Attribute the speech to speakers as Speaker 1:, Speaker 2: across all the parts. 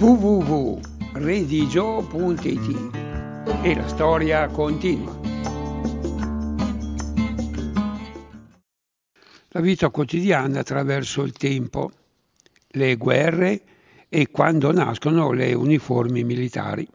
Speaker 1: www.redigio.it e la storia continua. La vita quotidiana attraverso il tempo, le guerre e quando nascono le uniformi militari.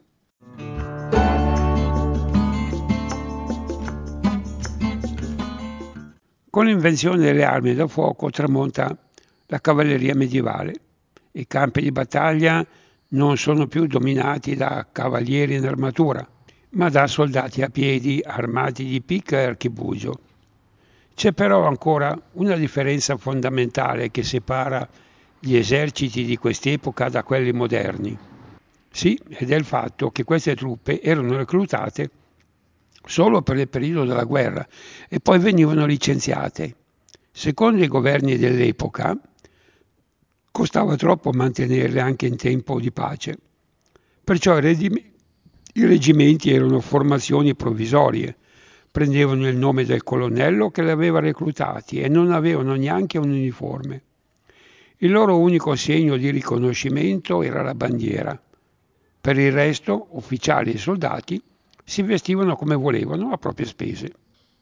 Speaker 1: Con l'invenzione delle armi da fuoco tramonta la cavalleria medievale. I campi di battaglia non sono più dominati da cavalieri in armatura, ma da soldati a piedi armati di picca e archibugio. C'è però ancora una differenza fondamentale che separa gli eserciti di quest'epoca da quelli moderni. Sì, ed è il fatto che queste truppe erano reclutate solo per il periodo della guerra e poi venivano licenziate. Secondo i governi dell'epoca, costava troppo mantenerle anche in tempo di pace. Perciò i reggimenti erano formazioni provvisorie, prendevano il nome del colonnello che li aveva reclutati e non avevano neanche un uniforme. Il loro unico segno di riconoscimento era la bandiera. Per il resto, ufficiali e soldati si vestivano come volevano a proprie spese.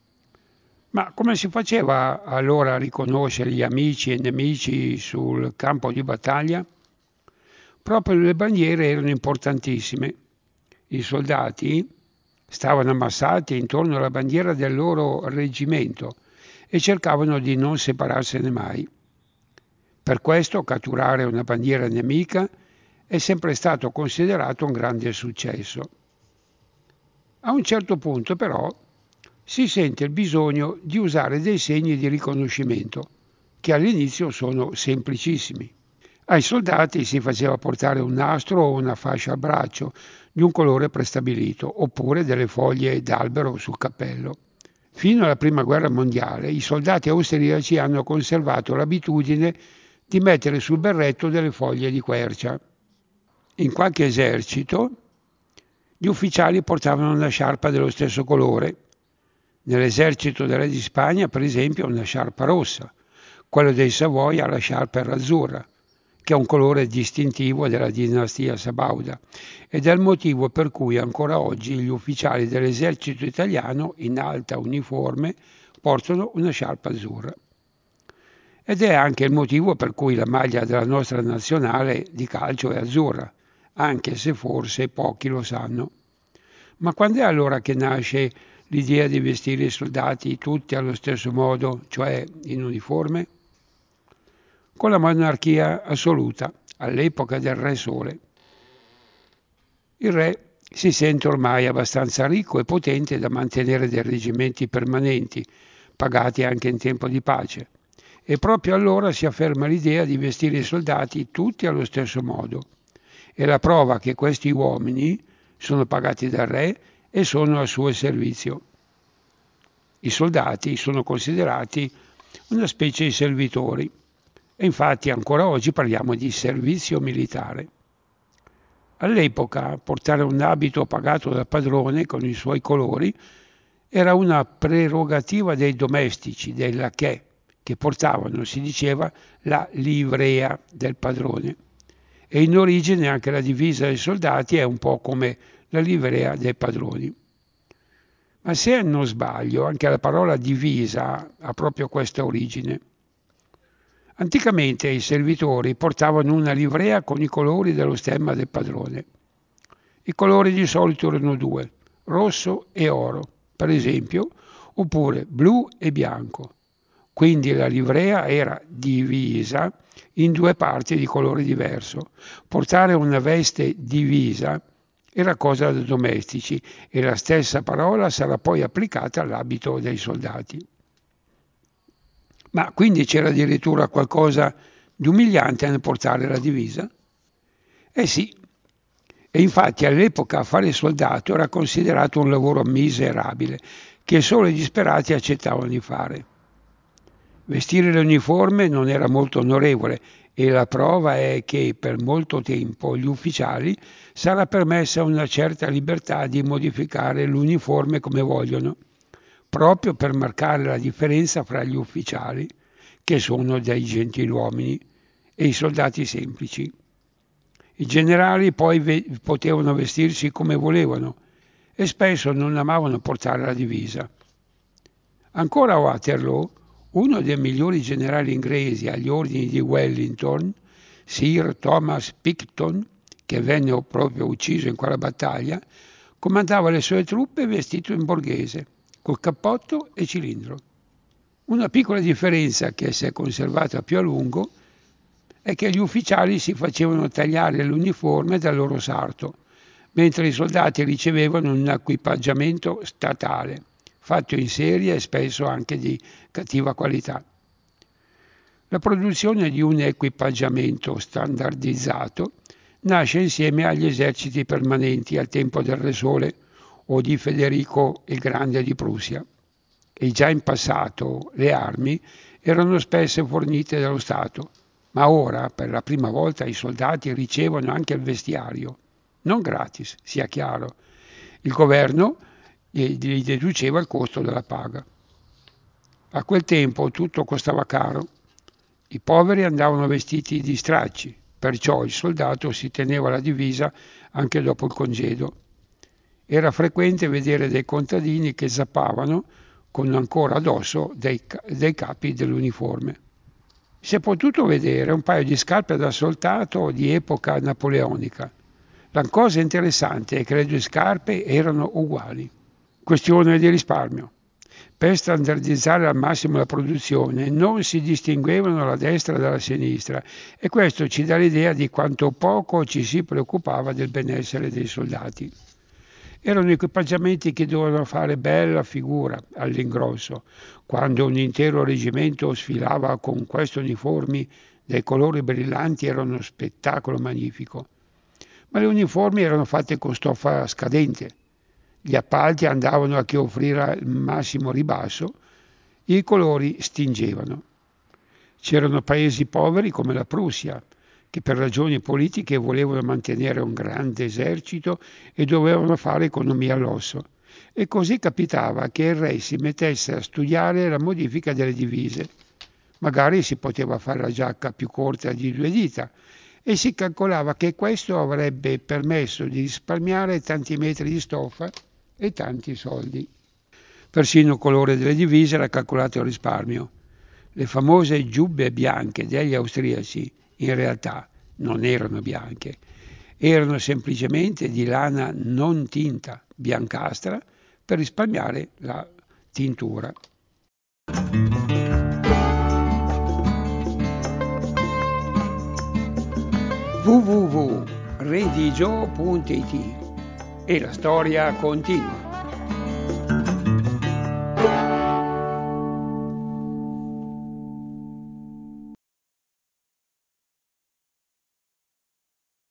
Speaker 1: Ma come si faceva allora a riconoscere gli amici e nemici sul campo di battaglia? Proprio le bandiere erano importantissime. I soldati stavano ammassati intorno alla bandiera del loro reggimento e cercavano di non separarsene mai. Per questo catturare una bandiera nemica è sempre stato considerato un grande successo. A un certo punto però si sente il bisogno di usare dei segni di riconoscimento, che all'inizio sono semplicissimi. Ai soldati si faceva portare un nastro o una fascia al braccio di un colore prestabilito, oppure delle foglie d'albero sul cappello. Fino alla Prima Guerra Mondiale i soldati austriaci hanno conservato l'abitudine di mettere sul berretto delle foglie di quercia. In qualche esercito gli ufficiali portavano una sciarpa dello stesso colore. Nell'esercito del re di Spagna, per esempio, una sciarpa rossa. Quello dei Savoia la sciarpa era azzurra, che è un colore distintivo della dinastia sabauda, ed è il motivo per cui ancora oggi gli ufficiali dell'esercito italiano in alta uniforme portano una sciarpa azzurra. Ed è anche il motivo per cui la maglia della nostra nazionale di calcio è azzurra, anche se forse pochi lo sanno. Ma quando è allora che nasce l'idea di vestire i soldati tutti allo stesso modo, cioè in uniforme? Con la monarchia assoluta, all'epoca del Re Sole. Il re si sente ormai abbastanza ricco e potente da mantenere dei reggimenti permanenti, pagati anche in tempo di pace, e proprio allora si afferma l'idea di vestire i soldati tutti allo stesso modo. È la prova che questi uomini sono pagati dal re e sono al suo servizio. I soldati sono considerati una specie di servitori e infatti ancora oggi parliamo di servizio militare. All'epoca portare un abito pagato dal padrone con i suoi colori era una prerogativa dei domestici, dei lacchè, che portavano, si diceva, la livrea del padrone. E in origine anche la divisa dei soldati è un po' come la livrea dei padroni. Ma se non sbaglio, anche la parola divisa ha proprio questa origine. Anticamente i servitori portavano una livrea con i colori dello stemma del padrone. I colori di solito erano due, rosso e oro, per esempio, oppure blu e bianco. Quindi la livrea era divisa in due parti di colore diverso. Portare una veste divisa era cosa da domestici e la stessa parola sarà poi applicata all'abito dei soldati. Ma quindi c'era addirittura qualcosa di umiliante nel portare la divisa? Eh sì, e infatti all'epoca fare il soldato era considerato un lavoro miserabile che solo i disperati accettavano di fare. Vestire l'uniforme non era molto onorevole e la prova è che per molto tempo agli ufficiali sarà permessa una certa libertà di modificare l'uniforme come vogliono, proprio per marcare la differenza fra gli ufficiali, che sono dei gentiluomini, e i soldati semplici. I generali poi potevano vestirsi come volevano e spesso non amavano portare la divisa. Ancora a Waterloo, uno dei migliori generali inglesi agli ordini di Wellington, Sir Thomas Picton, che venne proprio ucciso in quella battaglia, comandava le sue truppe vestito in borghese, col cappotto e cilindro. Una piccola differenza che si è conservata più a lungo è che gli ufficiali si facevano tagliare l'uniforme dal loro sarto, mentre i soldati ricevevano un equipaggiamento statale, fatto in serie e spesso anche di cattiva qualità. La produzione di un equipaggiamento standardizzato nasce insieme agli eserciti permanenti al tempo del Re Sole o di Federico il Grande di Prussia. E già in passato le armi erano spesso fornite dallo Stato, ma ora per la prima volta i soldati ricevono anche il vestiario, non gratis, sia chiaro. Il governo gli deduceva il costo della paga. A quel tempo tutto costava caro. I poveri andavano vestiti di stracci, perciò il soldato si teneva la divisa anche dopo il congedo. Era frequente vedere dei contadini che zappavano con ancora addosso dei capi dell'uniforme. Si è potuto vedere un paio di scarpe da soldato di epoca napoleonica. La cosa interessante è che le due scarpe erano uguali. Questione di risparmio. Per standardizzare al massimo la produzione non si distinguevano la destra dalla sinistra e questo ci dà l'idea di quanto poco ci si preoccupava del benessere dei soldati. Erano equipaggiamenti che dovevano fare bella figura all'ingrosso. Quando un intero reggimento sfilava con questi uniformi dai colori brillanti era uno spettacolo magnifico. Ma le uniformi erano fatte con stoffa scadente. Gli appalti andavano a chi offriva il massimo ribasso, i colori stingevano. C'erano paesi poveri come la Prussia, che per ragioni politiche volevano mantenere un grande esercito e dovevano fare economia all'osso. E così capitava che il re si mettesse a studiare la modifica delle divise. Magari si poteva fare la giacca più corta di 2 dita e si calcolava che questo avrebbe permesso di risparmiare tanti metri di stoffa e tanti soldi. Persino il colore delle divise era calcolato al risparmio. Le famose giubbe bianche degli austriaci in realtà non erano bianche, erano semplicemente di lana non tinta, biancastra, per risparmiare la tintura. www.redigio.it e la storia continua.